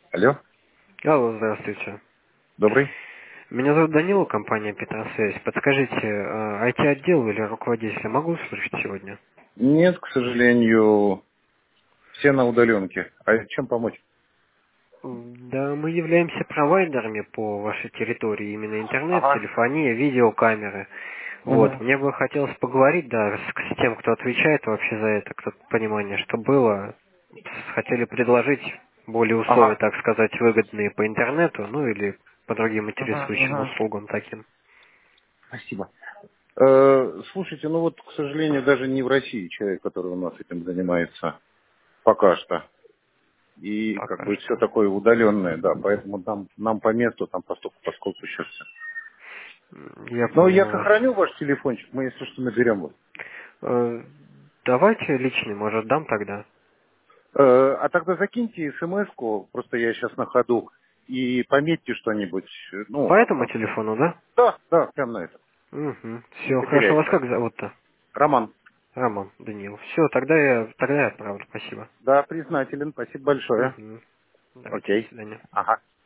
Алло, Алло, здравствуйте. добрый. Меня зовут Данила, компания Петросвязь. Подскажите, IT-отдел или руководителя могу услышать сегодня? Нет, к сожалению, все на удаленке. А чем помочь? Да, мы являемся провайдерами по вашей территории, именно интернет, Ага. телефония, видеокамеры. Вот, Мгм. мне бы хотелось поговорить, да, с тем, кто отвечает вообще за это, кто понимание, что было. Хотели предложить более условия, Ага. так сказать, выгодные по интернету, ну или по другим Мгм, интересующим мгм. услугам таким. Спасибо. Слушайте, ну вот, к сожалению, даже не в России человек, который у нас этим занимается пока что. И как Пока бы все что. такое удаленное, да, поэтому нам по месту, там поскольку сейчас все. Я Но я понял вас. сохраню ваш телефончик, мы если что наберем вас. Э, Давайте личный, может, дам тогда. А тогда закиньте смс-ку, просто я сейчас на ходу, и пометьте что-нибудь, По ну, этому там. телефону, да? Да, прям на это. Угу. Не Все, хорошо. Вас потеряйте. как зовут-то? Роман, Роман, Даниил. Все, тогда я отправлю. Спасибо. да, признателен, спасибо большое. Угу. Давайте, до Окей. свидания. Ага.